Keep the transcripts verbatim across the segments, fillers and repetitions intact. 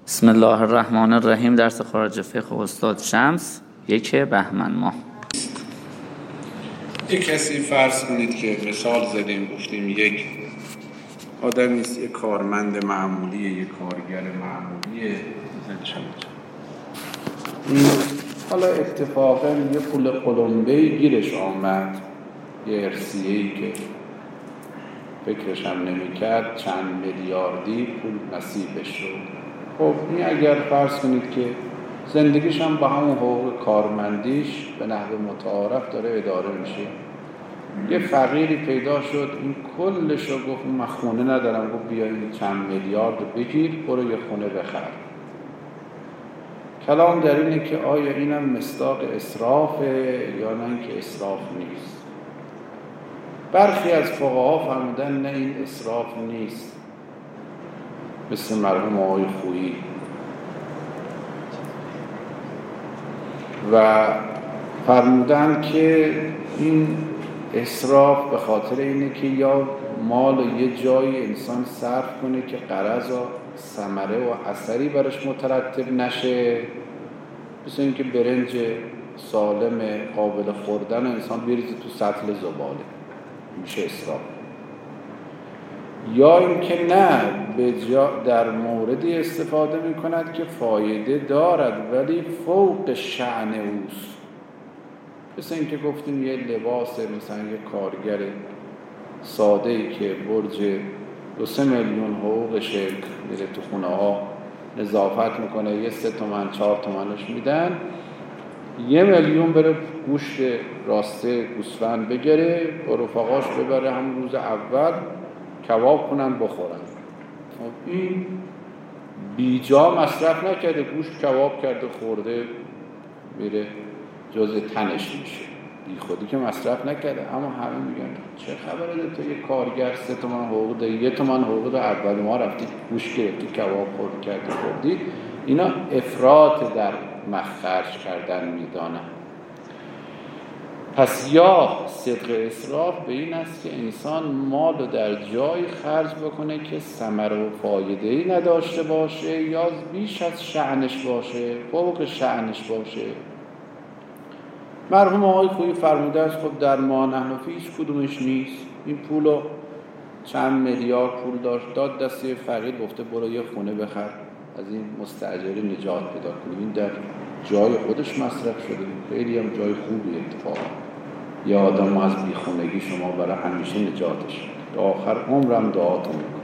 بسم الله الرحمن الرحیم. درس خارج فقه استاد شمس، یک بهمن ماه. یک کسی فرض کنید که مثال زدیم، گفتیم یک آدمی است، یک کارمند معمولیه، یک کارگر معمولیه، حالا اتفاقا یه پول قلمبه‌ای گیرش آمد، یه ارثیه‌ای که فکرش هم نمی‌کرد، چند میلیاردی پول نصیبش شد. خب این اگر فرض کنید که زندگیش هم با همون حقوق کارمندیش به نحو متعارف داره اداره میشه، یه فقیری پیدا شد، این کلش رو گفت من خونه ندارم، گفت بیا این چند میلیارد بگیر برو یه خونه بخر. کلام در اینه که آیا اینم مصداق اسرافه یا نه اینکه اسراف نیست. برخی از فقها فرمودن نه این اسراف نیست، مثل مرحوم آقای خویی، و فرمودن که این اسراف به خاطر اینه که یا مال و یه جایی انسان صرف کنه که غرض و ثمره و اثری برش مترتب نشه، مثل اینکه برنج سالم قابل خوردن انسان بریزه تو سطل زباله، میشه اسراف. یا اینکه نه، به جا در موردی استفاده میکند که فایده دارد ولی فوق شأن اوست، مثل اینکه گفتیم یه لباس، مثلا یه کارگر ساده‌ای که برج دو سه میلیون حقوقشه، میره تو خونه ها نظافت میکنه، یه سه تومن چهار تومنش میدن، یه میلیون بره گوشت راسته گوسفند بگیره با رفقاش ببره همون روز اول کباب کنن بخورن. این بیجا مصرف نکرده، گوشت کباب کرده خورده، میره جز تنش میشه، بی خودی که مصرف نکرده. اما همه میگن چه خبره ده تو یه کارگر سه تومن حقوق ده، یه تومن حقوق ده، اول ما رفتی گوشت گرفتی کباب خورد کردی خوردی. اینا افراط در مخرج کردن میدانن. پس یا صدق اسراف به این است که انسان مال رو در جای خرج بکنه که ثمره و فایده‌ای نداشته باشه، یا بیش از شأنش باشه، فوق شأنش باشه. مرحوم آقای خویی فرموده است خب در ما نحن فیه هیچ کدومش نیست. این پولو چند میلیارد پول داشت، داد دسته فقیر، گفته برو یه خونه بخر، از این مستاجری نجات پیدا کنی. این در جای خودش مصرف شده، خیلی هم جای خوبی اتفاقا. یا آدم از بیخونگی شما برای همیشه نجاتش، تا آخر عمرم دعاتون میکنم.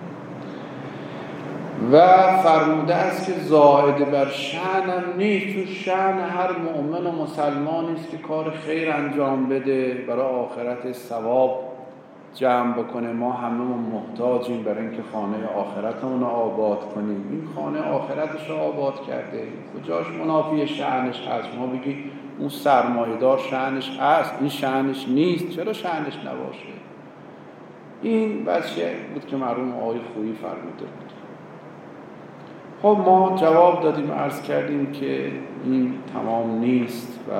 و فرموده است که زائد بر شأنم نیست، چون شأن هر مؤمن و مسلمانی است که کار خیر انجام بده، برای آخرت ثواب جمع بکنه. ما هممون محتاجیم برای اینکه خانه آخرتمون رو آباد کنیم. این خانه آخرتش رو آباد کرده، کجاش منافی شأنش هست؟ ما بگی اون سرمایه‌دار شأنش هست، این شأنش نیست، چرا شأنش نباشه؟ این بچه بود که مرحوم آقای خویی فرموده بود. خب ما جواب دادیم، عرض کردیم که این تمام نیست و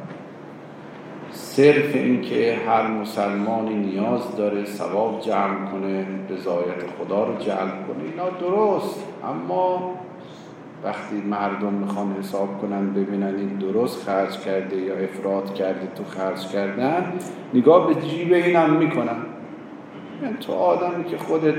صرف این که هر مسلمانی نیاز داره ثواب جمع کنه، رضایت خدا رو جلب کنه، اینا درست. اما وقتی مردم میخوان حساب کنن ببینن این درست خرج کرده یا افراط کرده تو خرج کردن، نگاه به جیب اینم میکنن. یعنی تو آدمی که خودت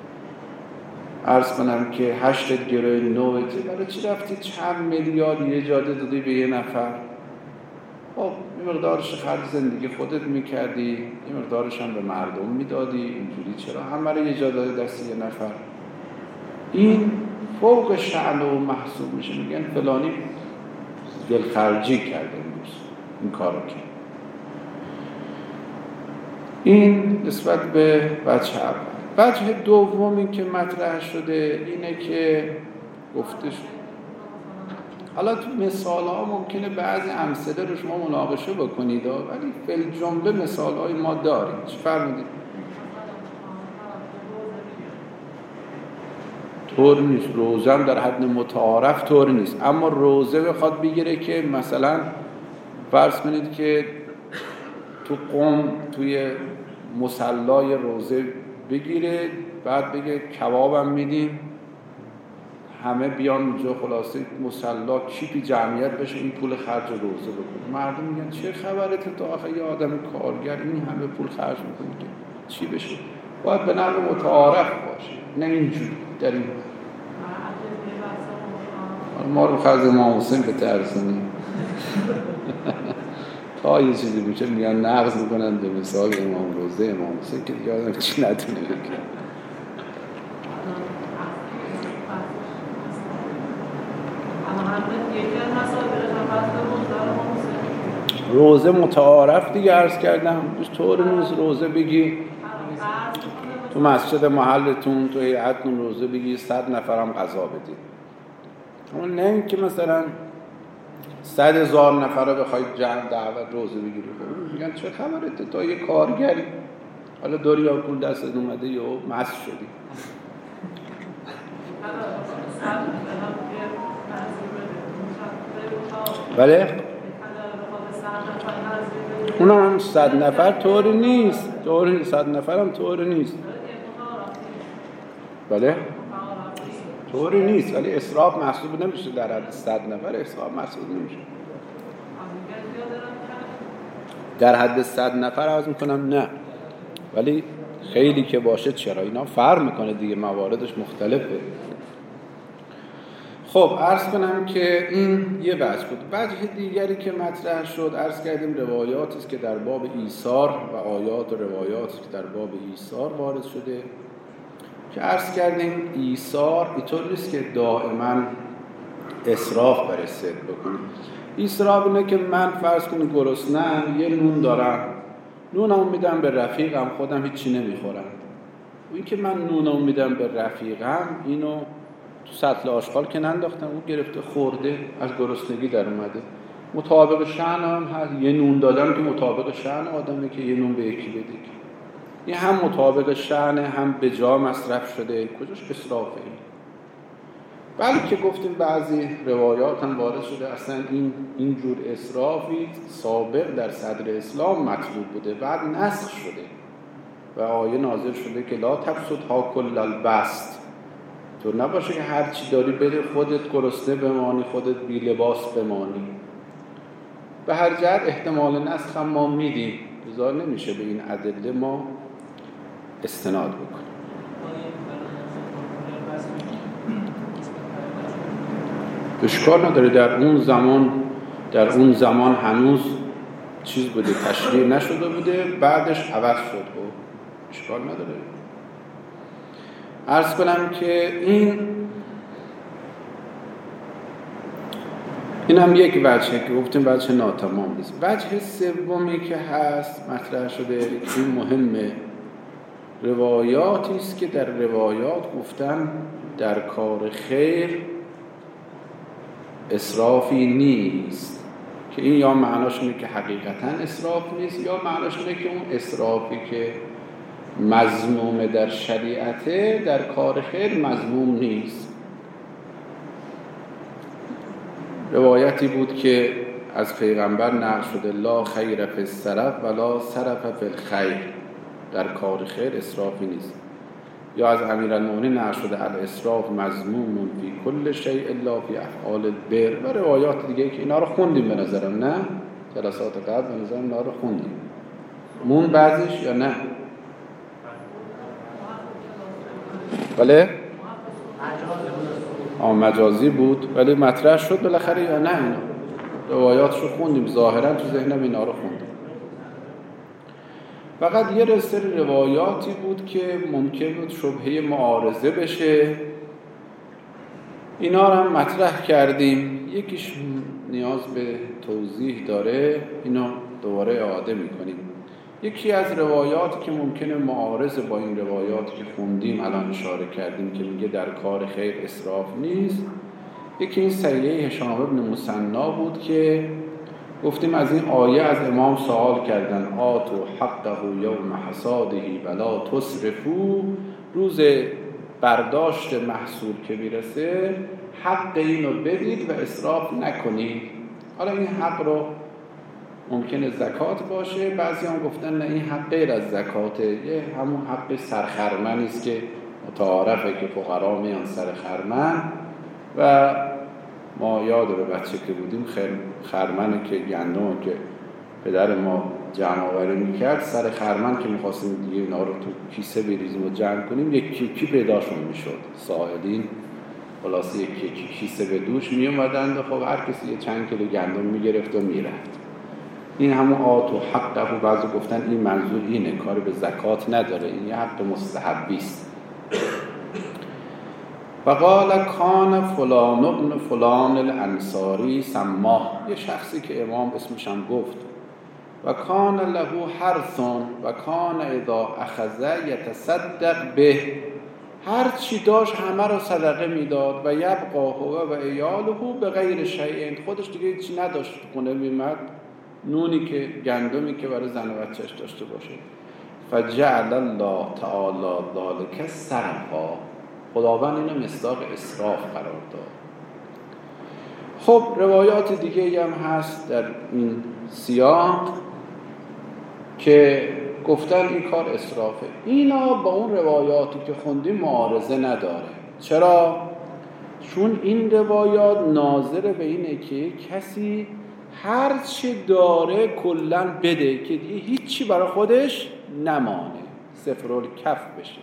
عرض کنم که هشتت گروه نوته، برای چی رفتی چند میلیارد یه جاده دادی به یه نفر؟ خب این مقدارش خرج زندگی خودت میکردی، این مقدارش هم به مردم میدادی، اینجوری چرا همه رو یه جا داده دست یه نفر؟ این فوق شأن و محسوب میشه. میگن فلانی دلخرجی کرده امروز این کارو کرد. این نسبت به وجه اول. وجه دومی که مطرح شده اینه که گفته شد، حالا تو مثال ها ممکنه بعضی امثله رو شما مناقشه بکنید، ولی فی جمله مثال های ما داریم. چه فرمودید؟ طور نیست، روزه هم در حد متعارف طور نیست، اما روزه بخواد بگیره که مثلا فرض کنید که تو قم توی مصلای روزه بگیره، بعد بگه کبابم میدیم، همه بیان اونجا خلاصه مصلا کیپی جمعیت بشه این پول خرج روزه بکنه. مردم میگن چه خبرته تو آخه یه آدم کارگر این همه پول خرج میکنه که چی بشه؟ باید به نحو متعارف باشه، نه اینجوری در این ما رو خرج امام حسین به ترسونی تا یه چیزی میشه میگن نقض میکنن به مثال امام روزه امام حسین که دیگه آدم چی نتونه بکنه. روزه متعارف دیگه عرض کردم طور نیست روزه بگی تو مسجد محلتون تو هیئتتون روزه بگی صد نفرم غذا بدید، اما نه این که مثلا صد هزار نفر رو بخواید جمع دعوت روزه بگیری. میگن چه خبرته تا یه کارگری حالا داری یا پول دستت اومده یا مست شدی. بله اونم هم صد نفر طوری نیست، طوری صد نفر هم طوری نیست. بله طوری نیست ولی اسراف محسوب نمیشه در حد صد نفر، اسراف محسوب نمیشه. در حد صد نفر عرض میکنم نه، ولی خیلی که باشه چرا اینا فرق میکنه دیگه، مواردش مختلفه. خب عرض کنم که این یه وجه بود. وجه دیگری که مطرح شد عرض کردیم روایاتی است که در باب ایثار و آیات و روایاتی که در باب ایثار وارد شده که عرض کردیم ایثار اینطور نیست که دائما اسراف برسه بکنیم. اسراف اینه که من فرض کنم گرسنه‌ام یه نون دارم، نونمو میدم به رفیقم خودم هیچی نمیخورم. این که من نونمو میدم به رفیقم اینو تو سطل آشغال که ننداختم، اون گرفته خورده از گرسنگی در اومده. مطابق شأن هم هست، یه نون دادم که مطابق شأن آدمه که یه نون به یکی بده. این هم مطابق شأن هم به جا مصرف شده، کجاش اسرافه این؟ بلکه گفتیم بعضی روایات هم وارد شده اصلا این اینجور اسرافی سابق در صدر اسلام مطلوب بوده، بعد نسخ شده و آیه نازل شده که لا تبسطها کل البسط، تو نباشه که هر چی داری بده خودت گرسنه بمانی خودت بی لباس بمانی. به هر جهت احتمال نسخ هم ما میدیم، لذا نمیشه به این ادله ما استناد بکنیم. اشکال نداره در اون زمان در اون زمان هنوز چیز بوده، تشریع نشده بوده، بعدش عوض شد و اشکال نداره. عرض کنم که این این هم یک وجهه که گفتیم وجه ناتمام نیست. وجه سومی که هست مطرح شده این مهمه، روایاتی است که در روایات گفتن در کار خیر اسرافی نیست، که این یا معناش اینه که حقیقتا اسراف نیست یا معناش اینه که اون اسرافی که مذموم در شریعته در کار خیر مذموم نیست. روایتی بود که از پیغمبر نقل شده لا خیر فی السرف ولا سرف فی الخیر، در کار خیر اسرافی نیست. یا از امیرالمومنین نقل شده الاسراف مذموم فی کل شیء الا فی افعال البر، و روایات دیگه که اینا رو خوندیم به نظرم، نه جلسات قبل به نظرم اینا رو خوندیم مون بعضیش یا نه؟ بله آه مجازی بود ولی مطرح شد بالاخره یا نه؟ اینا روایاتش رو خوندیم، ظاهرا تو ذهنم اینا رو خوندیم. فقط یه رسته روایاتی بود که ممکن بود شبهه معارضه بشه، اینا رو هم مطرح کردیم. یکیش نیاز به توضیح داره، اینا دوباره اعاده میکنیم. یکی از روایاتی که ممکنه معارض با این روایاتی که خوندیم الان اشاره کردیم که میگه در کار خیر اسراف نیست، یکی این سیئه هشام بن مثنا بود که گفتیم از این آیه از امام سوال کردن آتو حقه یوم حصاده ولا تسرفو، روز برداشت محصول که میرسه حق اینو بدید و اسراف نکنید. حالا این حق رو ممکنه زکات باشه، بعضی هم گفتن نه این حق غیر از زکاته، یه همون حق سرخرمنی است که متعارفه که فقرا میان سر خرمن و ما یاد رو بچه که بودیم خرمن که گندم که پدر ما جمع آوری میکرد، سر خرمن که میخواستیم دیگه اینا رو تو کیسه بریزیم و جمع کنیم، یک کیکی پیداشون میشد. ساعدین خلاصه یک کیکی کیسه به دوش میومدند و خب هر کسی یه چند کیلو گندم میگرفت و میرفت. این همون آت و حقه، و بعضی گفتن این منظور اینه، کاری به زکات نداره، این یه حق مستحبی است. فقال کان فلان ابن فلان الانصاری سماه، یه شخصی که امام اسمش هم گفت، و کان له حرث و کان اذا اخذ یتصدق به، هر چی داشت همه رو صدقه میداد، و یبقا هو و عیاله به غیر شیء، خودش دیگه چی نداشت تو خونه، میمد نونی که گندمی که برای زن و بچه‌اش داشته باشه. فجعل الله تعالی ذلک سرفا، خداوند اینو مصداق اسراف قرار داد. خب روایات دیگه هم هست در این سیاق که گفتن این کار اسرافه. اینا با اون روایاتی که خوندیم معارضه نداره. چرا؟ چون این روایات ناظر به اینه که کسی هر چی داره کلن بده که دیگه هیچی برای خودش نمانه، صفرالکف بشه.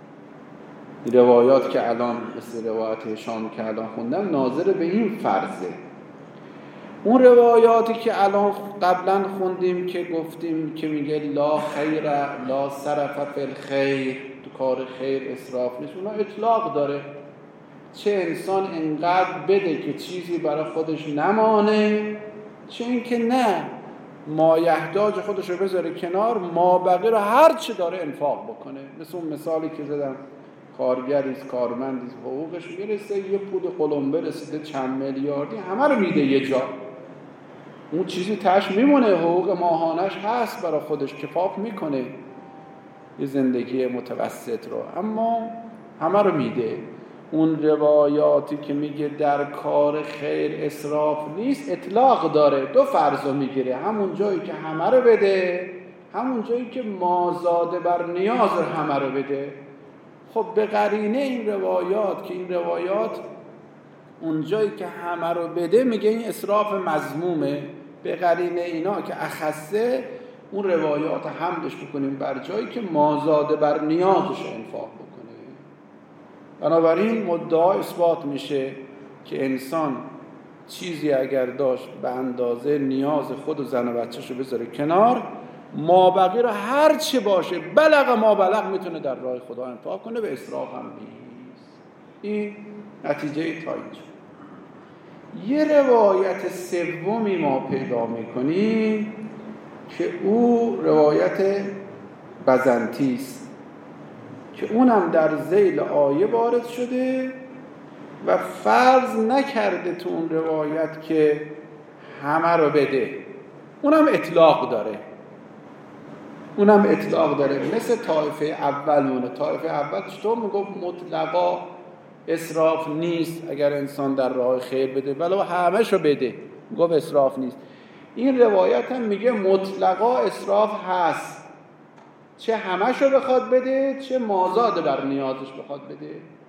این روایات که الان مثل روایت هشام که الان خوندم ناظر به این فرضه. اون روایاتی که الان قبلا خوندیم که گفتیم که میگه لا خیر لا صرف فی الخیر، تو کار خیر اسراف نیست، اونا اطلاق داره. چه انسان انقدر بده که چیزی برای خودش نمانه، چه اینکه نه ما یحتاج خودش رو بذاره کنار، ما بقیه رو هر چی داره انفاق بکنه. مثل اون مثالی که زدم، کارگریست، کارمندیست، حقوقش میرسه، یه پول قلمبه رسیده چند میلیاردی، همه رو میده یه جا، اون چیزی تاش میمونه، حقوق ماهانش هست برای خودش، کفاف میکنه یه زندگی متوسط رو، اما همه رو میده. اون روایاتی که میگه در کار خیر اسراف نیست اطلاق داره، دو فرضو میگیره، همون جایی که همه رو بده، همون جایی که مازاده بر نیاز همه رو بده. خب به قرینه این روایات که این روایات اون جایی که همه رو بده میگه این اسراف مذمومه، به قرینه اینا که اخصه اون روایات حملش بکنیم بر جایی که مازاده بر نیازش انفاق بکنه. بنابراین مدعا اثبات میشه که انسان چیزی اگر داشت به اندازه نیاز خود و زن و بچه‌ش رو بذاره کنار، ما بقیه رو هر چی باشه بلغ ما بلغ میتونه در راه خدا انفاق کنه، به اسراف هم نیست. این نتیجه تا اینجا. یه روایت سومی ما پیدا میکنیم که او روایت بزنطی است که اونم در ذیل آیه وارد شده و فرض نکرده تو اون روایت که همه رو بده، اونم اطلاق داره اونم اطلاق داره مثل طایفه اولونه. طایفه اول چطور میگفت مطلقا اسراف نیست اگر انسان در راه خیر بده، ولو همه شو بده، میگفت اسراف نیست. این روایت هم میگه مطلقا اسراف هست، چه همه شو بخواد بده چه مازاد بر نیازش بخواد بده.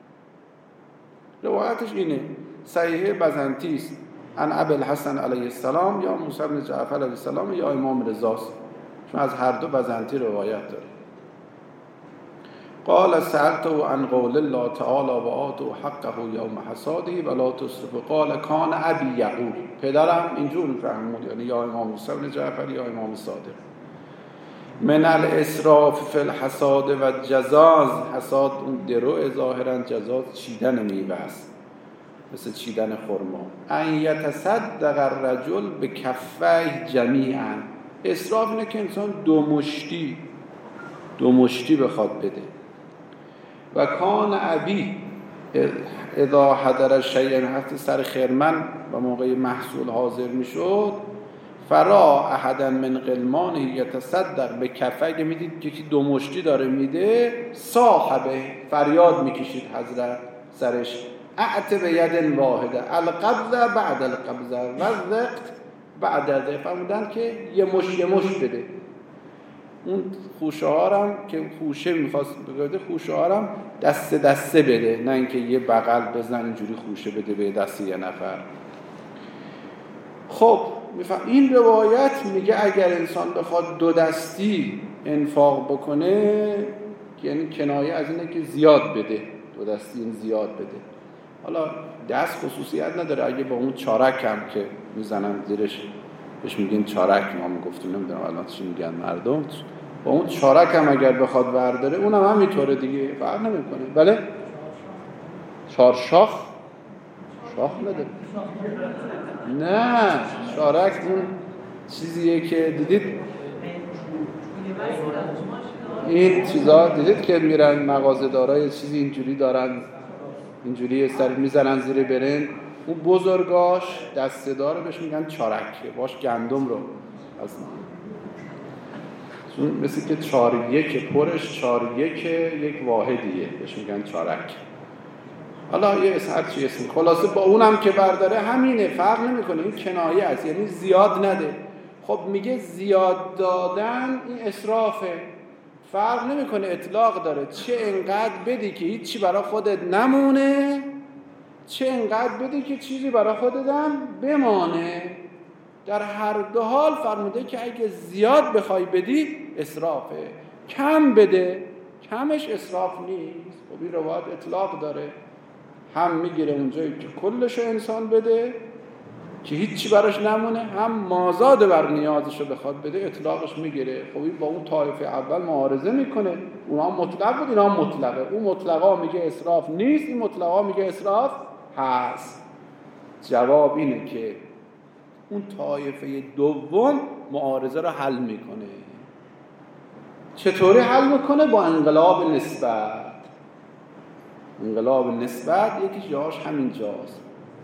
روایتش اینه، صحیح بزنطی است، عن ابی الحسن علیه السلام یا موسی بن جعفر علیه السلام یا امام رضاست، چون از هر دو بزنطی روایت داره. قال سألته عن قول الله تعالی و آتوا حقه یوم حصاده ولا تسرفوا قال کان ابی یقول، پدرم اینجور میفهمود، یعنی یا امام موسی بن جعفر یا امام صادق، من الاسراف فی الحصاد و جزاز، حصاد اون درو ظاهرا، جزاز چیدن میوه است مثل چیدن خرما. ان یتصدق الرجل بکفیه جمیعا، اسراف اینه که انسان دو مشتی دو مشتی بخواد بده. و کان ابی اذا حضر شیئا، حتی سر خرمن و موقع محصول حاضر میشد، فرا احدا من غلمانه یتصدق به کفه، میدید که دو مشتی داره میده، صاحبه فریاد میکشید حضرت سرش، اعت به ید واحده القبضه بعد القبضه و الرقت بعد الرقت، فرمودن که یه مش یه مش بده. اون خوشه ها هم که خوشه میخواست بگرده خوشه ها هم دست دسته بده، نه اینکه یه بغل بزن اینجوری خوشه بده به دست یه نفر. خب این روایت میگه اگر انسان بخواد دو دستی انفاق بکنه، یعنی کنایه از اینه که زیاد بده، دو دستی این زیاد بده. حالا دست خصوصیت نداره، اگه با اون چارک هم که میزنن زیرش بهش میگن چارک، ما میگفتیم نمیدونم الان چی میگن مردم، با اون چارک هم اگر بخواد برداره اونم همینطوره دیگه، فرق نمیکنه. بله چهار شاخ شاخ نداره، نه چارک اون چیزیه که دیدید این چیزا دیدید که میرن مغازه‌دارای چیزی اینجوری دارن، اینجوری سر میزنن زیر برنج، اون بزرگاش دسته داره بهش میگن چارک، باش گندم رو از چون مثل که چار یک پرش چار یک یک واحدیه بهش میگن چارک. حالا یه هر چی اسم، خلاصه با اونم که برداره همینه، فرق نمیکنه، این کنایه است، یعنی زیاد نده. خب میگه زیاد دادن این اسرافه، فرق نمیکنه، اطلاق داره، چه انقدر بدی که هیچی برای خودت نمونه، چه انقدر بدی که چیزی برای خودت هم بمانه. در هر دو حال فرموده که اگه زیاد بخوای بدی اسرافه، کم بده کمش اسراف نیست. خب این روایت اطلاق داره، هم میگیره اونجایی که کلشو انسان بده که هیچی براش نمونه، هم مازاد بر نیازشو بخواد بده اطلاقش میگیره. خب این با اون طایفه اول معارضه میکنه، اونها مطلق بود اینا مطلقه، اون مطلقا میگه اسراف نیست، این مطلقا میگه اسراف هست. جواب اینه که اون طایفه دوم معارضه رو حل میکنه. چطوری حل میکنه؟ با انقلاب نسبت. انقلاب نسبت یکی جاش همین جاست.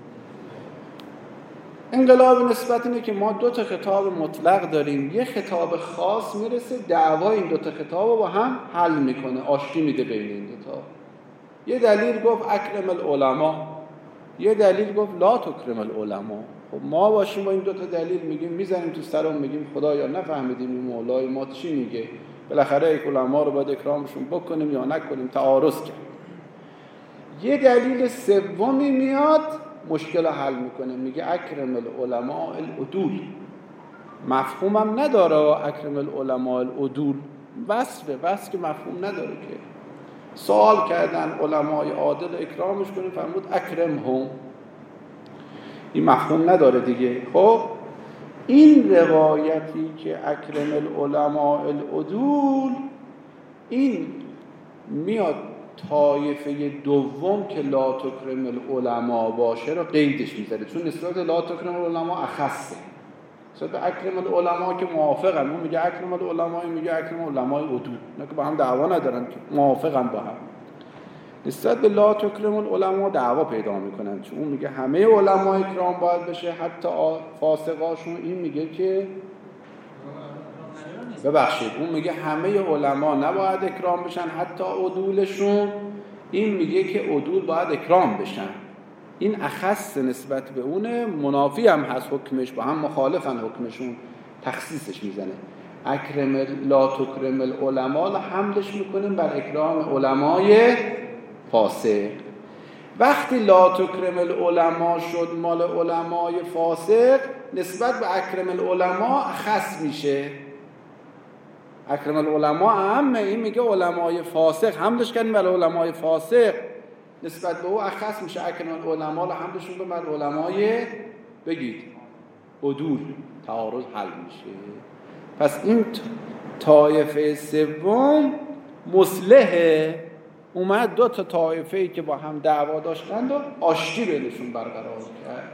انقلاب نسبت اینه که ما دو تا خطاب مطلق داریم، یه خطاب خاص میرسه دعوای این دو تا خطاب رو با هم حل میکنه، آشتی میده بین این دو تا. یه دلیل گفت اکرم العلماء، یه دلیل گفت لا تکرم العلماء. خب ما باشیم با این دو تا دلیل میگیم میزنیم تو سرم، میگیم خدایا نفهمیدیم این مولای ما چی میگه، بالاخره علما رو باید اکرامشون بکنیم یا نکنیم، تعارض کرد. یه دلیل سومی میاد مشکل رو حل میکنه، میگه اکرم العلماء العدول. مفهومم نداره اکرم العلماء العدول، وصفه، وصف که مفهوم نداره که. سوال کردن علمای عادل اکرامش کنیم، فرمود اکرم هم، این مفهوم نداره دیگه. خب این روایتی که اکرم العلماء العدول، این میاد طایفه دوم که لا تکرم العلماء باشه رو قیدش میذاره، چون نسبت لا تکرم العلماء اخصه. نسبت به اکرم العلماء که موافقن، اون میگه اکرم العلماء، میگه اکرم العلماء عدول، نه که با هم دعوا ندارن که موافقن با هم. نسبت به لا تکرم العلماء دعوا پیدا میکنن، چون اون میگه همه علما اکرام باید بشه حتی فاسقاشون، این میگه که ببخشید اون میگه همه علما نباید اکرام بشن حتی عدولشون، این میگه که عدول باید اکرام بشن. این اخص نسبت به اونه، منافی هم هست حکمش، با هم مخالفن حکمشون، تخصیصش میزنه. اکرم لا تکرم العلماء حملش میکنیم بر اکرام علمای فاسق. وقتی لا تکرم العلماء شد مال علمای فاسق، نسبت به اکرم العلماء اخص میشه. اکرم العلماء اهم، این میگه علمای فاسق حملش کردیم بر علمای فاسق، نسبت به او اخص میشه. اکرم العلماء حملشون به بر علمای بگید عدول، تعارض حل میشه. پس این طایفه سوم مصلحه، اومد دو تا طایفه‌ای که با هم دعوا داشتند و آشتی بینشون برقرار کرد.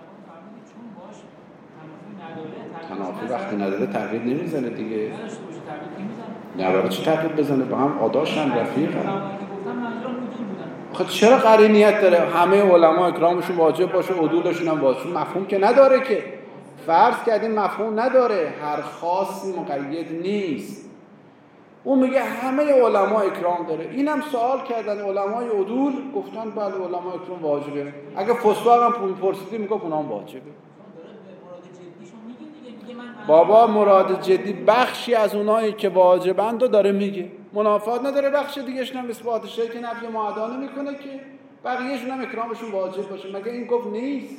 تنافی وقتی نداره تغییر نمیزنه دیگه. نداره چه تغییر بزنه؟ با هم عاداشن، رفیقن. خب چرا قرینیت داره همه علما اکرامشون واجب باشه، عدولشون هم واجب؟ مفهوم که نداره که. فرض کردیم مفهوم نداره، هر خاصی مقید نیست. اون میگه همه علما اکرام داره. اینم سوال کردن علمای عدول، گفتن بله علما اکرام واجبه. اگه فساق هم پرسیدی میگه اونام واجبه. بابا مراد جدی بخشی از اونایی که واجبند رو داره میگه، منافات نداره بخش دیگه‌شون هم اثباتشه که نفی معادا نمیکنه که بقیه‌شون هم اکرامشون واجب باشه. مگه این گفت نیست؟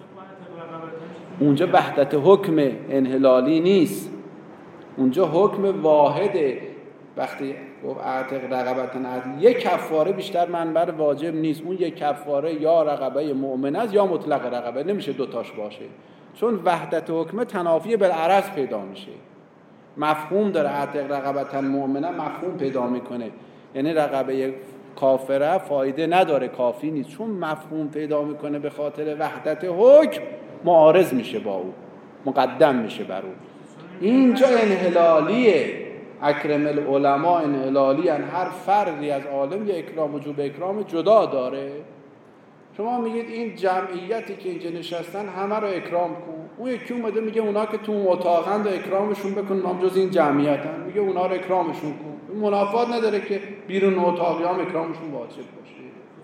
اونجا وحدت حکم انحلالی نیست، اونجا حکم واحده. وقتی گفت اعتق رقبتن عدل، یک کفاره بیشتر منبر واجب نیست، اون یک کفاره یا رقبه مؤمنه است یا مطلق رقبه، نمیشه دوتاش باشه، چون وحدت حکم تنافی بالعرض پیدا میشه. مفهوم داره، اعتق رقبتن مؤمنه مفهوم پیدا میکنه، یعنی رقبه کافره فایده نداره، کافی نیست، چون مفهوم پیدا میکنه به خاطر وحدت حکم معارض میشه با او، مقدم میشه بر او. اینجا انحلالیه، اکرم العلماء انحلالی، هر فردی از عالم یه اکرام وجوب اکرام جدا داره. شما میگید این جمعیتی که اینجا نشستن همه رو اکرام کن، اون یکی اومده میگه اونا که تو اتاقند و اکرامشون بکن، نام جز این جمعیتن، میگه اونا رو اکرامشون کن. منافات نداره که بیرون اتاقی هم اکرامشون واجب باشه.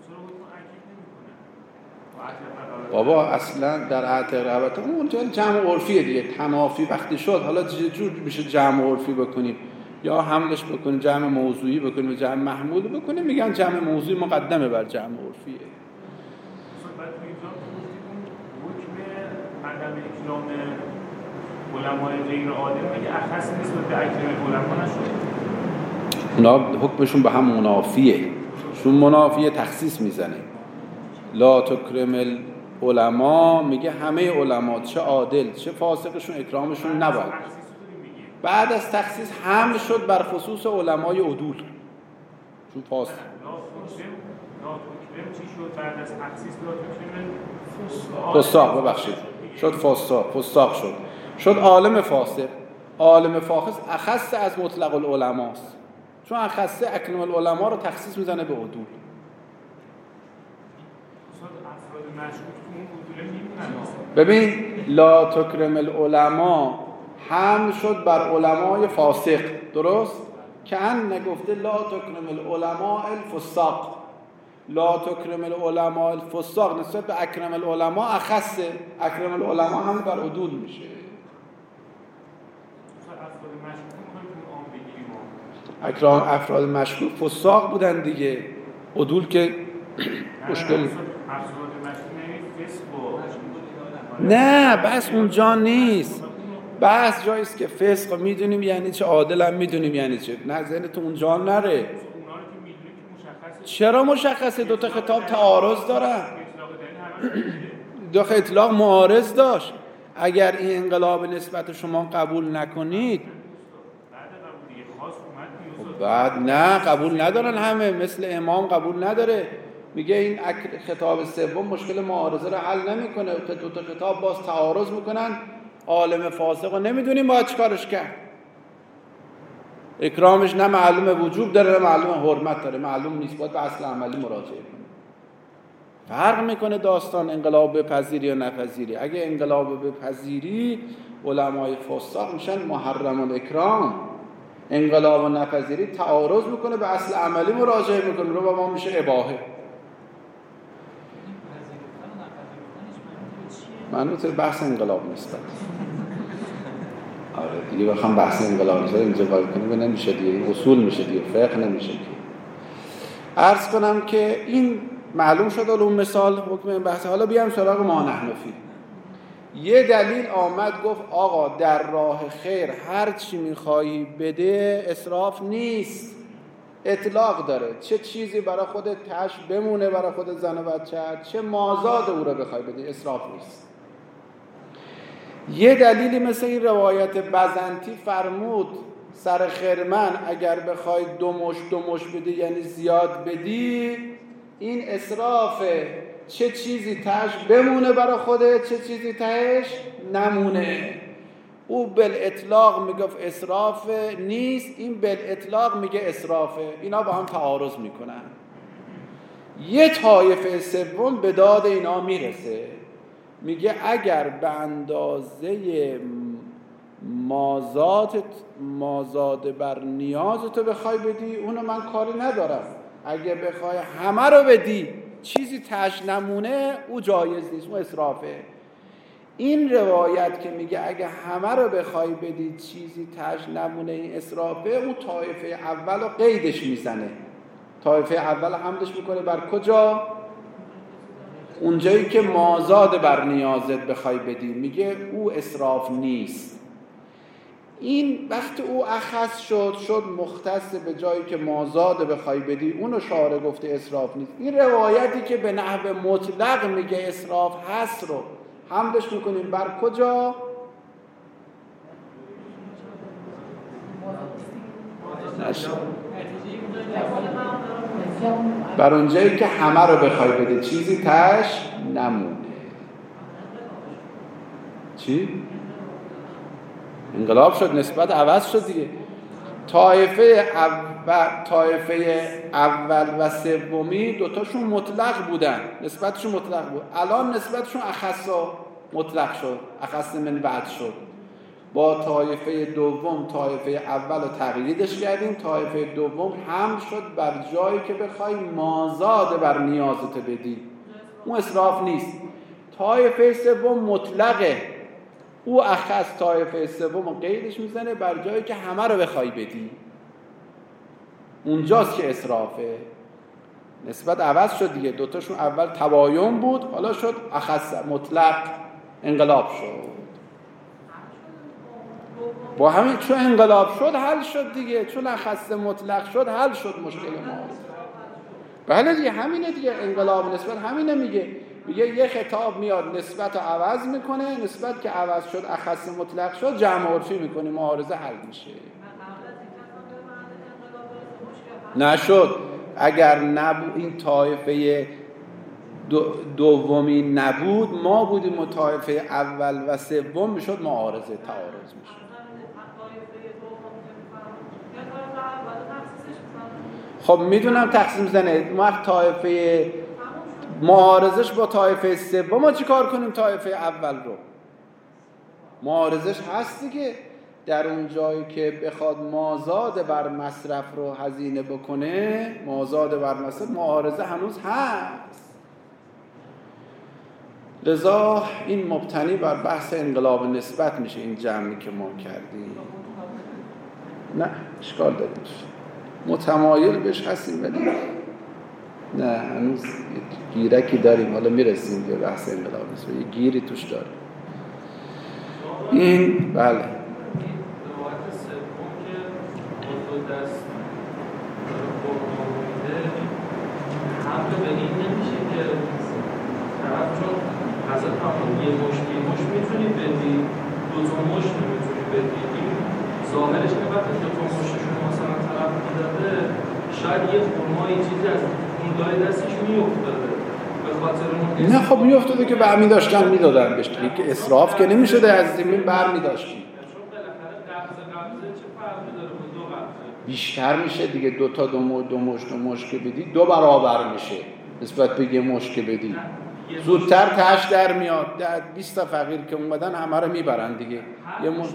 بابا اصلا در اعتق رقبت اون جمع عرفیه دیگه، تنافی وقتی شد حالا چه جور میشه جمع عرفی بکنیم، یا حملش بکنیم جمع موضوعی بکنیم و جمع محمول بکنیم، میگن جمع موضوعی مقدمه بر جمع عرفیه. عدم اکرام علمای غیر عالم مگه اخص نسبت به اکرام علما نشد؟ اونا حکمشون به هم منافیه، چون منافیه تخصیص میزنه. لا تکرم العلماء میگه همه علما چه عادل چه فاسقشون اکرامشون نباید. بعد از تخصیص هم شد بر خصوص علمای عدول، چون فاسق لا تکرم چی شد بعد از تخصیص؟ لا تکرم فساق، ببخشید شد فساق، فساق شد شد عالم فاسق. عالم فاسق اخص از مطلق العلماست، چون اخص اکرم العلماء رو تخصیص میزنه به عدول. ببین لا تکرم العلماء هم شد بر علمای فاسق، درست؟ که ان نگفته لا تکرم العلماء الفساق، لا تکرم العلماء الفساق نسبت به اکرم العلماء اخصه، اکرم العلماء هم بر عدول میشه. اکرام افراد مشکوک فساق بودن دیگه، عدول که مشکل نه، بس اونجا نیست، بس جاییست که فسق میدونیم یعنی چه، عادل هم میدونیم یعنی چه، نه ذهنتون اونجا نره. چرا مشخصه؟ دوتا خطاب تعارض دارن، دو اطلاق معارض داشت. اگر این انقلاب نسبت شما قبول نکنید بعد نه قبول ندارن، همه مثل امام قبول نداره، میگه این خطاب سوم مشکل معارضه رو حل نمیکنه، دو تا خطاب باز تعارض میکنن، عالم فاسق رو نمیدونیم باید چیکارش کرد. اکرامش نه معلوم وجوب داره نه معلوم حرمت داره، معلوم نیست، باید به اصل عملی مراجعه کنه. فرق میکنه داستان انقلاب بپذیری یا نپذیری. اگه انقلاب بپذیری علمای فساق میشن محرم الاکرام، انقلاب نپذیری تعارض میکنه به اصل عملی مراجعه میکنه، رو با ما میشه اباحه. منوط بحث انقلاب نسبت آره دیگه بخوام بحث انقلاب نسبت اینجا باید کنیم و نمیشه دیگه، اصول میشه دیگه، فقه نمیشه دیگه. عرض کنم که این معلوم شد علوم مثال حکم این بحث. حالا بیام سراغ ما نحنفی. یه دلیل آمد گفت آقا در راه خیر هر چی میخوایی بده اسراف نیست، اطلاق داره، چه چیزی برای خودت تش بمونه برای خودت زن و بچه، چه مازاد او رو بخوای بده اسراف نیست. یه دلیلی مثل این روایت بزنتی فرمود سر خرمن اگر بخوای دو مش دو مش بدی یعنی زیاد بدی، این اسرافه، چه چیزی تش بمونه برای خودت چه چیزی تش نمونه. او بالاطلاق میگفت اسراف نیست، این بالاطلاق میگه اسرافه، اینا با هم تعارض میکنن. یه طایفه سوم به داد اینا میرسه، میگه اگر به اندازه مازاد مازاد بر نیازتو بخوای بدی اونو من کاری ندارم، اگه بخوای همه رو بدی چیزی تش نمونه او جایز نیست، او اسرافه. این روایت که میگه اگه همه رو بخوای بدید چیزی تش نمونه این اسرافه، اون طایفه اول رو قیدش میزنه. طایفه اول حملش میکنه بر کجا؟ اونجایی که مازاد بر نیازت بخوای بدی، میگه او اسراف نیست. این وقتی او اخص شد شد مختص به جایی که مازاد بخوای بدی، اونو شارع گفته اسراف نیست. این روایتی که به نحو مطلق میگه اسراف هست رو حملش میکنیم بر کجا؟ نشد. بر اونجایی که همه رو بخوای بده چیزی تش نمونه. چی؟ انقلاب شد، نسبت عوض شد دیگه. طایفه اول طایفه اول و سومی دوتاشون مطلق بودن، نسبتشون مطلق بود. الان نسبتشون اخص مطلق شد، اخص من بعد شد. با طایفه دوم طایفه اول رو تقییدش کردیم، طایفه دوم هم شد بر جایی که بخوای مازاد بر نیازت بدی، اون اسراف نیست. طایفه سوم مطلقه، او اخص طایفه سوم رو قیدش میزنه بر جایی که همه رو بخوای بدی، اونجاست که اسرافه. نسبت عوض شد دیگه، دوتاشون اول تباین بود، حالا شد اخص مطلق، انقلاب شد. با همین چون انقلاب شد حل شد دیگه، چون اخص مطلق شد حل شد مشکل ما. بله دیگه، همینه دیگه، انقلاب نسبت همینه. میگه میگه یه خطاب میاد نسبت رو عوض میکنه، نسبت که عوض شد اخص مطلق شد جمع عرفی میکنه، معارضه حل میشه. نشد اگر نبود این طایفه دو دومی نبود، ما بودیم و طایفه اول و سوم میشد معارضه، تعارض میشد. خب میدونم تقسیم زنه، ما طایفه معارضش با طایفه سوم ما چی کار کنیم؟ طایفه اول رو معارضش هست دیگه، در اون جایی که بخواد مازاد بر مصرف رو هزینه بکنه، مازاد بر مصرف، معارضه هنوز هست. لذا این مبتنی بر بحث انقلاب نسبت میشه این جمعی که ما کردیم. نه اشکال داریم، متمایل بهش هستیم ولی نه هنوز گیرکی داریم، حالا میرسیم به بحث انقلاب نسبت، یه گیری توش داریم. این بله دست حمله به این نمیشه که طرف چون حضرت فرمود یه مشت یه مشت میتونی بدی، دو تا مشت نمیتونی بدی. این ظاهرش که وقتی دو تا مشتشون مثلا طرف میداده، شاید یه خرمایی چیزی از اون لای دستش میافتاده به خاطر اون. نه خب میافتاده که برمی داشتن میدادن بهش دیگه، که اسراف که نمیشده، از زمین برمی داشتیم. بیشتر میشه دیگه، دو تا دو مش دو مش دو مش که بدی دو برابر میشه نسبت به یه مش که بدی. زودتر تاش در میاد. در بیست تا فقیر که اومدن همه رو میبرن دیگه. یه مش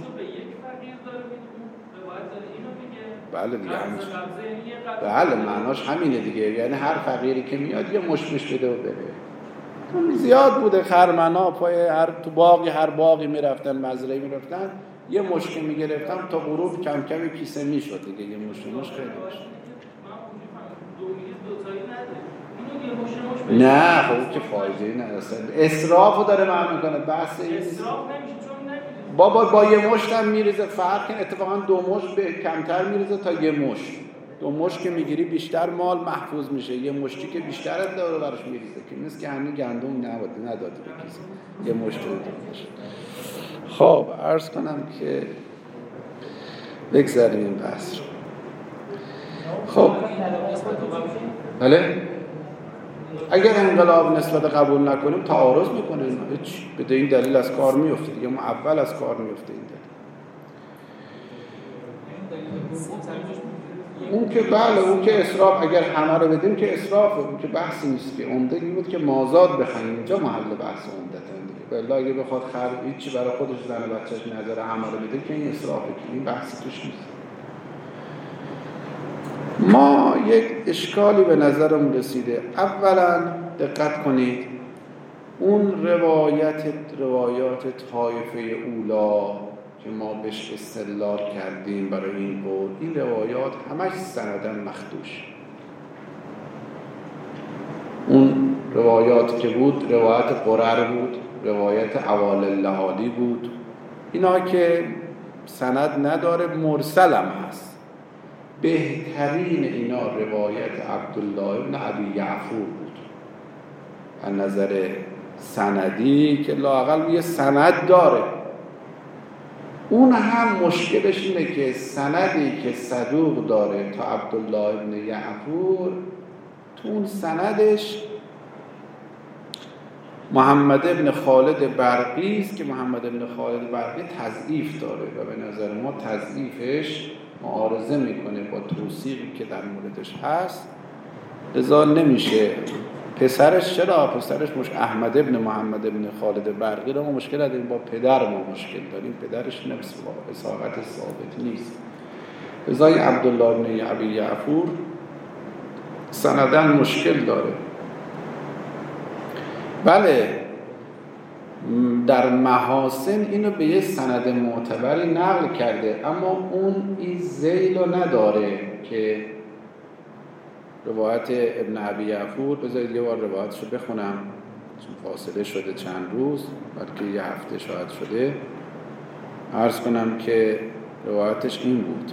بله دیگه همین. بله معناش همینه دیگه، یعنی هر فقیری که میاد یه مش مش بده و بره. زیاد بوده خرمنا پای هر تو باقی هر باقی میرفتن، مزرعه میرفتن، یه مشک میگرفتم تا غروب کم کم کیسه میشد دیگه. یه مشک مشک خیلی میشد. نه خب که فایده نداره، اسرافو داره معنی میکنه. بحث این اسراف نمیشه چون نمیشه بابا با یه مشت هم میریزه، فرق کنه اتفاقا دو مشت به کمتر میریزه تا یه مشت. دو مشت که میگیری بیشتر مال محفوظ میشه، یه مشتی که بیشتر از داره براش میریزه که نیست که همین گندم نباده نداده به کسی، یه مشت رو میشه. خب عرض کنم که بگذاریم این بحث رو. خب بله اگر انقلاب نسبت قبول نکنیم تعارض میکنیم، هیچ بده این دلیل از کار میفته دیگه، ما اول از کار میفته این دلیل. اون که بله اون که اسراف، اگر همه رو بدیم که اسرافه، اون که بحثی نیست که. عمده این بود که مازاد بخریم، اینجا محل بحث عمدته دیگه. والله اگه بخواد خرج هیچی برای خودش زن و بچه‌اش نذاره همه رو بده که این اسرافه، که این بحثی توش نیست. ما یک اشکالی به نظرم رسیده. اولا دقت کنید، اون روایت روایات طایفه اولا که ما بهش استدلال کردیم برای این قول، این روایات همش سندن مخدوش. اون روایات که بود روایت قرر بود، روایت عوال اللحالی بود، اینا که سند نداره مرسل هم هست. بهترین اینا روایت عبدالله ابن ابی یعفور بود از نظر سندی، که لااقل یه سند داره. اون هم مشکلش اینه که سندی که صدوق داره تا عبدالله ابن یعفور، تو اون سندش محمد ابن خالد برقی است که محمد ابن خالد برقی تضعیف داره و به نظر ما تضعیفش معارضه میکنه با توصیقی که در موردش هست. لذا نمیشه. پسرش چرا؟ پسرش مش احمد ابن محمد ابن خالد برقی رو ما مشکل داریم، با پدر ما مشکل داریم، پدرش نفس با اصابت ثابت نیست. لذا عبدالله ابن ابی یعفور سندن مشکل داره. بله در محاسن اینو به یه سند معتبری نقل کرده، اما اون این ذیل رو نداره که روایت ابن ابی یعفور. بذارید یه بار روایتشو بخونم چون فاصله شده چند روز، بلکه یه هفته شاید شده. عرض کنم که روایتش این بود: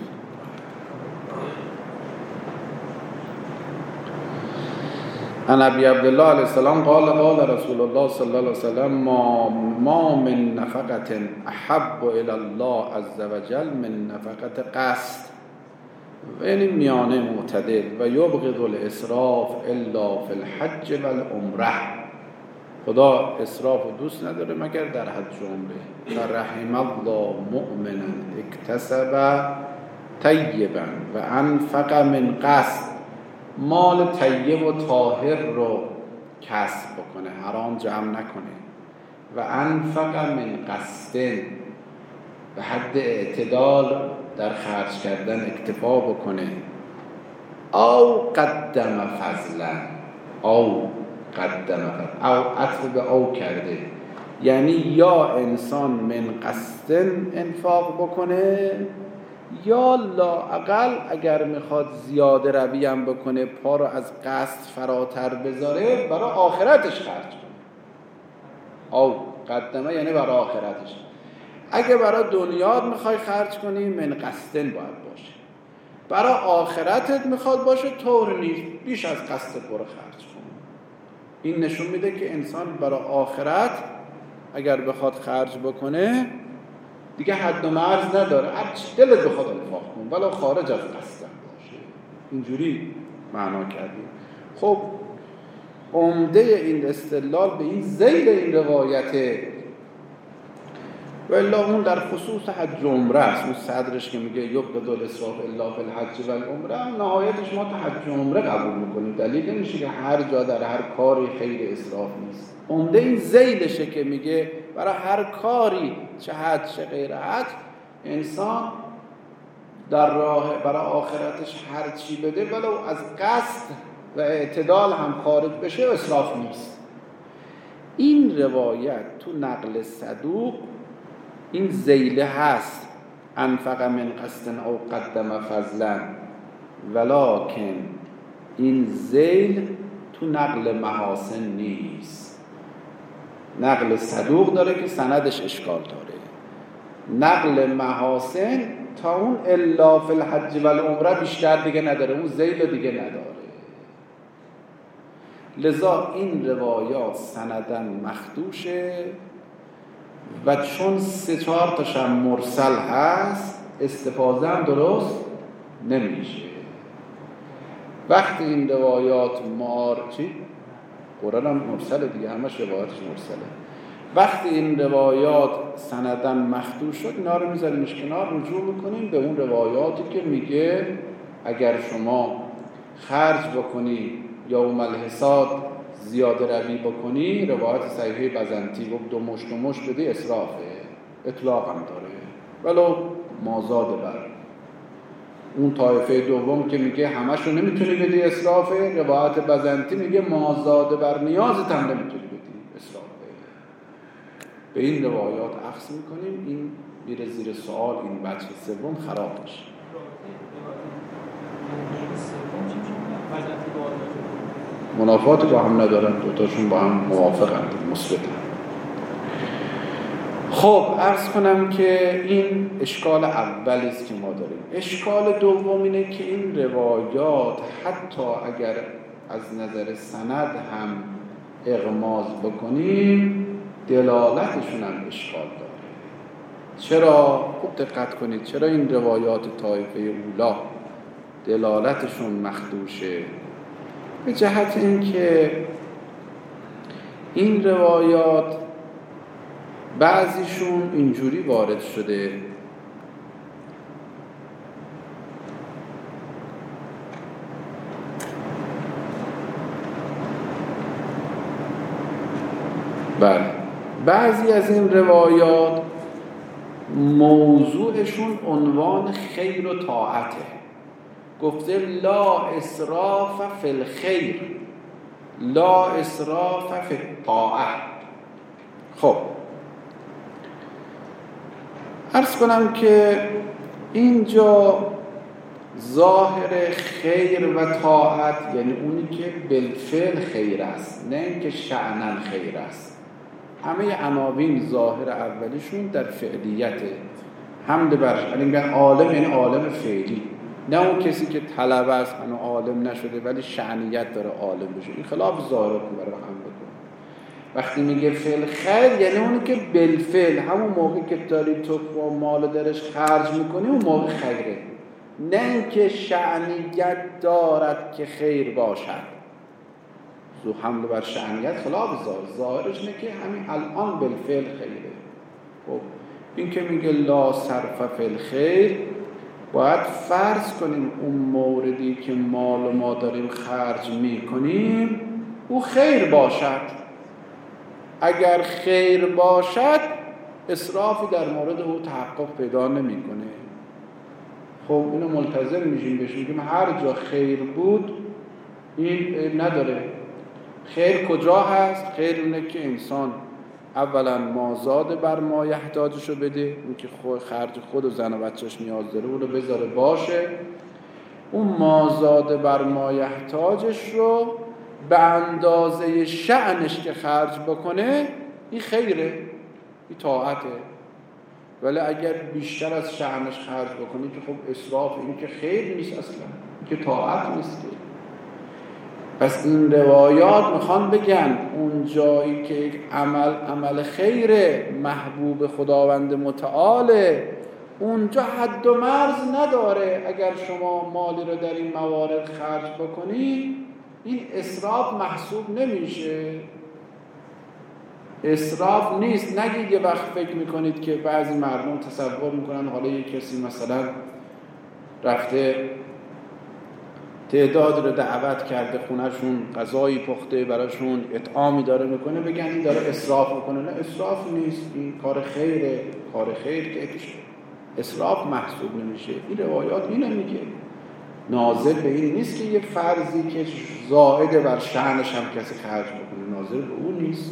عن ابی عبدالله علیه السلام قال قال رسول الله صلی الله علیه وسلم ما ما من نفقة احب الى الله عز وجل من نفقة قصد، یعنی میانه معتدل، و یبغض الاسراف الا فی الحج و العمره. خدا اسراف و دوست نداره مگر در حج و عمره. فرحم الله مؤمنا اکتسب طیبا و انفق من قصد، مال طیب و طاهر رو کسب بکنه، حرام جمع نکنه. و انفق من قصد، به حد اعتدال در خرج کردن اکتفا بکنه. او قدم فضلا، او قدم فضلا، او عطف به او کرده، یعنی یا انسان من قصد انفاق بکنه، یا لااقل اگر میخواد زیاده روی هم بکنه، پا رو از قصد فراتر بذاره، برای آخرتش خرج کنه. او قدمه یعنی برای آخرتش. اگه برای دنیات میخوای خرج کنی من قصدن باید باشه، برای آخرتت میخواد باشه طور نیست، بیش از قصد برو خرج کن. این نشون میده که انسان برای آخرت اگر بخواد خرج بکنه دیگه حد و مرز نداره، هر چی دلت بخواد انفاق کن، ولی خارج از قصدن باشه. اینجوری معنا کردیم. خب عمده این استدلال به این ذیل این روایته، ولی اون در خصوص حج و عمره است. اون صدرش که میگه یبغض الاسراف الا فی الحج و العمره، نهایتش ما تا حج و عمره قبول میکنیم. دلیل نمیشه که هر جا در هر کاری خیر اسراف نیست. عمده این ذیلشه که میگه برای هر کاری، چه حج چه غیر حج، انسان در راه برای آخرتش هر چی بده ولو از قصد و اعتدال هم خارج بشه اسراف نیست. این روایت تو نقل صدوق این ذیل هست، انفق من قصد او قدم فضلا، ولکن این ذیل تو نقل محاسن نیست. نقل صدوق داره که سندش اشکال داره. نقل محاسن تا اون الا فی الحج و العمره بیشتر دیگه نداره، اون ذیل دیگه نداره. لذا این روایات سندن مخدوشه و چون سه چهار تاشم مرسل هست استفاده هم درست نمیشه. وقتی این روایات مار چی؟ قرآن هم مرسله دیگه، همش روایاتش مرسله. وقتی این روایات سندن مخدوش شد، اینا رو میذاریمش کنار، رجوع میکنیم به اون روایاتی که میگه اگر شما خرج بکنی یا اون الحساد زیاده روی بکنی، روایت صحیحه بزنتی گفت دو مشت و مشت بده اسرافه، اطلاق هم داره، ولو مازاد بر. اون طایفه دوم که میگه همش رو نمیتونی بدی اسرافه، روایت بزنتی میگه مازاد بر نیازت هم نمیتونی بدی اسرافه. به این روایات اخذ میکنیم، این میره زیر سوال، این بچه سوم خراب میشه. منافات با هم ندارن، دوتاشون با هم موافقند، مثبتن. خب عرض کنم که این اشکال اولی است که ما داریم. اشکال دوم اینه که این روایات حتی اگر از نظر سند هم اغماض بکنیم، دلالتشون هم اشکال داره. چرا؟ خوب دقت کنید، چرا این روایات طایفه اولا دلالتشون مخدوشه؟ به جهت اینکه این روایات بعضیشون اینجوری وارد شده بله، بعضی از این روایات موضوعشون عنوان خیر و طاعته. گفته لا اسراف فی الخیر، لا اسراف فی الطاعه. خب عرض کنم که اینجا ظاهر خیر و طاعت یعنی اونی که بالفعل خیر است، نه اینکه شأناً خیر است. همه عناوین ظاهر اولیشون در فعلیته. حمد بر یعنی میگن عالم یعنی عالم فعلی، نه اون کسی که طلبه است هنوز عالم نشده ولی شأنیت داره عالم بشه. این خلاف ظاهرات برای هم بکنه. وقتی میگه فعل خیر یعنی اونی که بالفعل همون موقعی که داری تو با مال درش خرج میکنی اون موقع خیره، نه اینکه شأنیت دارد که خیر باشد. زو حمل بر شأنیت خلاف ظاهر، ظاهرش اینه که همین الان بالفعل خیره. خب این که میگه لا صرف فی الخیر، باید فرض کنیم اون موردی که مال ما داریم خرج میکنیم او خیر باشد. اگر خیر باشد اسرافی در مورد او تحقق پیدا نمیکنه. خب اینو ملتزم میشیم بهش، میگیم هر جا خیر بود این نداره. خیر کجا هست؟ خیر اینه که انسان اولا مازاد بر ما یحتاجشو بده، اون که خرج خود و زن و بچهش نیاز داره اون رو بذاره باشه. اون مازاد بر ما یحتاجش رو به اندازه شأنش که خرج بکنه این خیره، این طاعته. ولی اگر بیشتر از شأنش خرج بکنی که خب اسراف، این که خیر نیست اصلا، این که طاعت نیست. پس این روایات میخوان بگن اون جایی که یک عمل عمل خیره محبوب خداوند متعاله اونجا حد و مرز نداره. اگر شما مالی رو در این موارد خرج بکنی این اسراف محسوب نمیشه، اسراف نیست. نگید یه وقت فکر میکنید که بعضی مردم تصور میکنن حالا یه کسی مثلا رفته تعداد رو دعوت کرده خونهشون، غذایی پخته براشون، اطعامی داره میکنه، بگن این داره اسراف میکنه. نه اسراف نیست، این کار خیره. کار خیر که اسراف محسوب نمیشه. این روایات اینو میگه، ناظر به این نیست که یه فرضی که زائد بر شأنش هم کسی خرج بکنه، ناظر به اون نیست.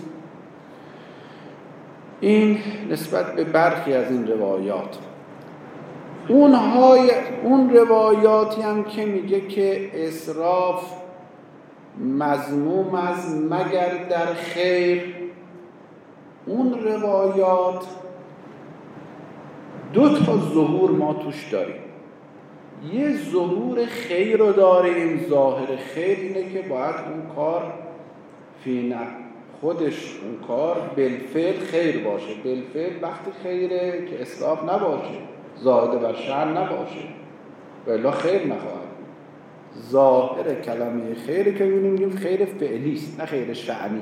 این نسبت به برخی از این روایات. اونهای اون روایاتی هم که میگه که اسراف مذموم است مگر در خیر، اون روایات دو تا ظهور ما توش داریم. یه ظهور خیر رو داریم، ظاهر خیر اینه که باید اون کار فی خودش اون کار بالفعل خیر باشه. بالفعل وقتی خیره که اسراف نباشه، زائد بر شأن نباشه، ولی خیر نخواهد. ظاهر کلمه خیر که میگیم خیر فعلی است نه خیر شأنی.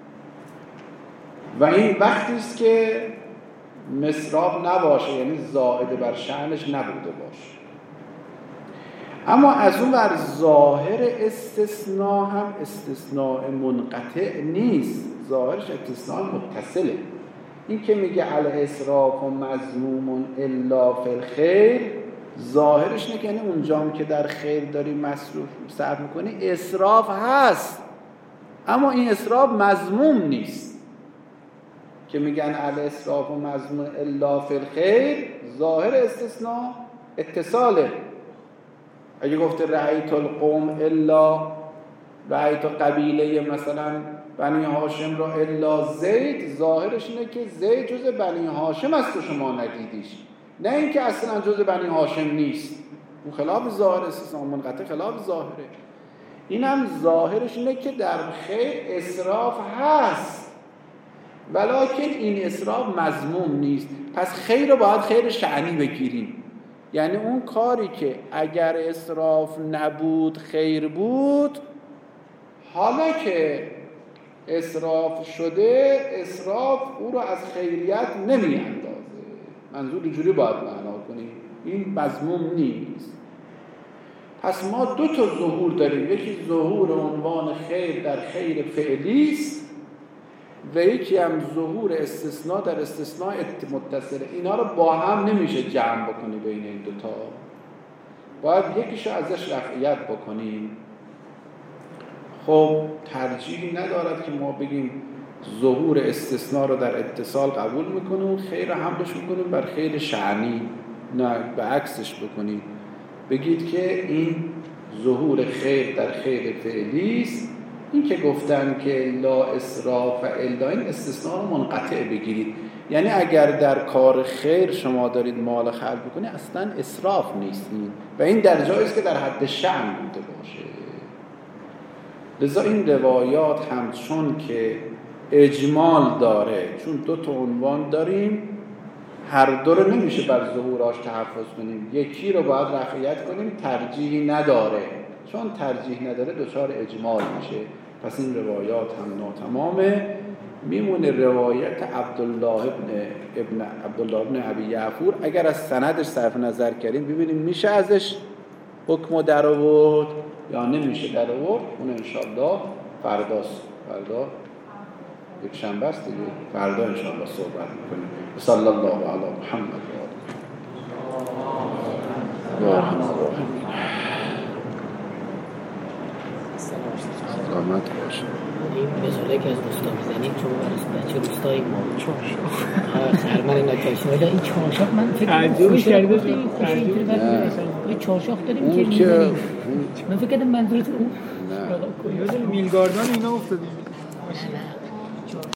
و این وقتی است که مصراب نباشه، یعنی زائد بر شأنش نبوده باشه. اما از اون ور ظاهر استثناء هم استثناء منقطع نیست، ظاهرش استثناء متصله. این که میگه الاسراف و مذموم الا فی الخیر، ظاهرش نه که یعنی اونجام که در خیر داری مصروف صرف میکنی اسراف هست، اما این اسراف مذموم نیست که میگن الاسراف و مذموم الا فی الخیر، ظاهر استثناء اتصاله. اگه گفته رأیت القوم الا رأیت قبیله مثلا بنی هاشم را الا زید، ظاهرش اینه که زید جز بنی هاشم است و شما ندیدیش، نه اینکه اصلا جز بنی هاشم نیست. اون خلاف ظاهر استثناء منقطع خلاف ظاهره. این هم ظاهرش اینه که در خیر اسراف هست، ولکن این اسراف مذموم نیست. پس خیر رو باید خیر شأنی بگیریم، یعنی اون کاری که اگر اسراف نبود خیر بود، حالا که اسراف شده اسراف او رو از خیریت نمی اندازه. منظور اینجوری باید معنا کنیم، این مذموم نیست. پس ما دو تا ظهور داریم، یکی ظهور عنوان خیر در خیر فعلی است و یکی هم ظهور استثناء در استثناء متصله. اینا رو با هم نمیشه جمع بکنی بین این دوتا، باید یکیشو ازش رفعیت بکنیم. خب ترجیحی ندارد که ما بگیم ظهور استثناء رو در اتصال قبول میکنیم، خیر رو حملش میکنیم بر خیر شأنی، نه به عکسش بکنیم. بگید که این ظهور خیر در خیر فعلی است. این که گفتن که لا اسراف الا، این استثناء رو منقطع بگیرید، یعنی اگر در کار خیر شما دارید مال خلق بکنید اصلا اسراف نیستید و این در جایی است که در حد شأن بوده باشه. لذا این روایات هم چون که اجمال داره، چون دو تا عنوان داریم، هر دو رو نمیشه بر ظهوراش تحفظ کنیم، یکی رو باید رفعیت کنیم، ترجیحی نداره. چون ترجیح نداره دچار اجمال میشه، پس این روایات هم ناتمامه. میمونه روایت عبدالله ابن ابن عبدالله ابن ابی یعفور. اگر از سندش صرف نظر کردیم ببینیم میشه ازش حکم در آورد یا نمیشه در آورد. اون انشالله فرداست، فردا یک شنبه است دیگه، فردا انشالله صحبت میکنیم. صلی الله علی محمد و آله و سلامت باشه. این مثاله که از روستا میزنید چون برای بچه روستایی ما چارشاق خرمن نکشیم، ولی این چارشاق من فکر ترجمه کردید این چارشاق داریم که میزنیم. من فکر کردم منظورت اون میلگاردان اینا افتادیم. نه